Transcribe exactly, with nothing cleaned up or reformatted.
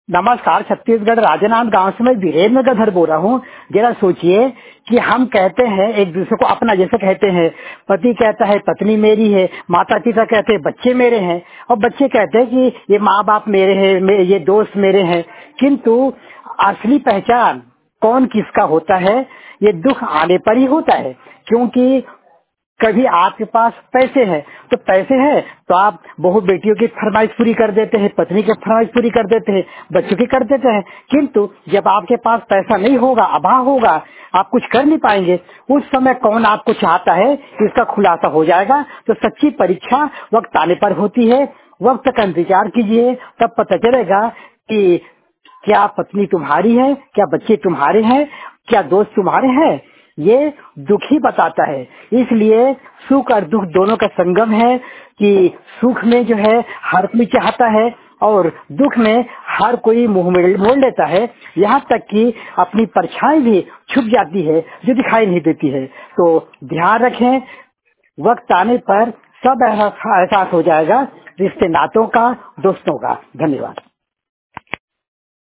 नमस्कार। छत्तीसगढ़ राजनांद गांव से मैं वीरेंद्र गधर बोल रहा हूँ। जरा सोचिए कि हम कहते हैं एक दूसरे को अपना, जैसे कहते हैं पति कहता है पत्नी मेरी है, माता पिता कहते हैं बच्चे मेरे हैं, और बच्चे कहते हैं कि ये माँ बाप मेरे हैं, ये दोस्त मेरे हैं। किंतु असली पहचान कौन किसका होता है, ये दुख आने पर ही होता है। क्योंकि कभी आपके पास पैसे हैं तो पैसे हैं तो आप बहू बेटियों की फरमाइश पूरी कर देते हैं, पत्नी की फरमाइश पूरी कर देते हैं, बच्चों की कर देते हैं। किंतु जब आपके पास पैसा नहीं होगा, अभाव होगा, आप कुछ कर नहीं पाएंगे, उस समय कौन आपको चाहता है इसका खुलासा हो जाएगा। तो सच्ची परीक्षा वक्त आने पर होती है। वक्त का इंतजार कीजिए, तब पता चलेगा कि क्या पत्नी तुम्हारी है, क्या बच्चे तुम्हारे हैं, क्या दोस्त तुम्हारे हैं। ये दुख ही बताता है। इसलिए सुख और दुख दोनों का संगम है कि सुख में जो है हर कोई चाहता है और दुख में हर कोई मुंह मोड़ लेता है। यहाँ तक कि अपनी परछाई भी छुप जाती है जो दिखाई नहीं देती है। तो ध्यान रखें, वक्त आने पर सब एहसास हो जाएगा, रिश्ते नातों का, दोस्तों का। धन्यवाद।